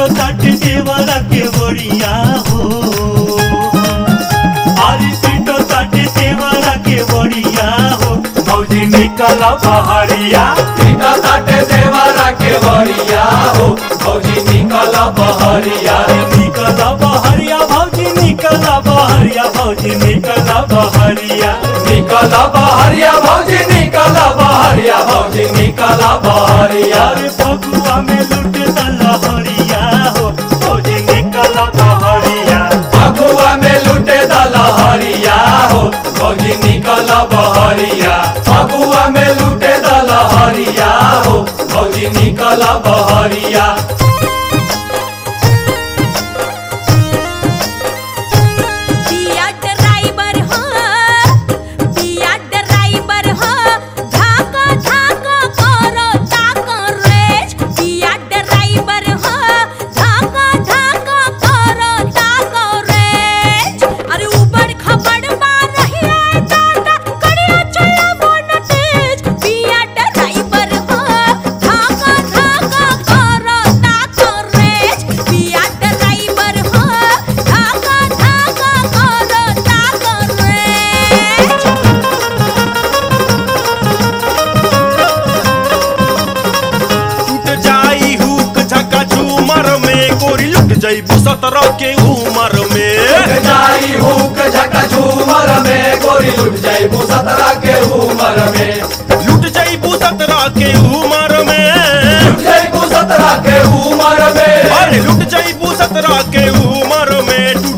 पिटो ताटे देवरा के बड़िया हो, अरे पिटो ताटे देवरा के बड़िया हो। भौजी निकल बहरिया, पिटो ताटे देवरा के बड़िया हो, भौजी निकल बहरिया। निकल बहरिया भौजी निकल बहरिया, भौजी निकल बहरिया। निकल बहरिया भौजी निकल बहरिया, भौजी निकल बहरिया। अरे फगुआ में लुट लहरिया हो, भौजी निकल बहरिया। फगुआ में लुटे दलहरिया हो, भौजी निकल बहरिया। फगुआ में लुटे दलहरिया हो, भौजी निकल बहरिया। जैबू 17 के उम्र में जाई हुक झका झूमर में, गोरी लुट जैबू 17 के उम्र में। लुट जैबू 17 के उम्र में, लुट जैबू 17 के उम्र में। अरे लुट जैबू 17 के उम्र में।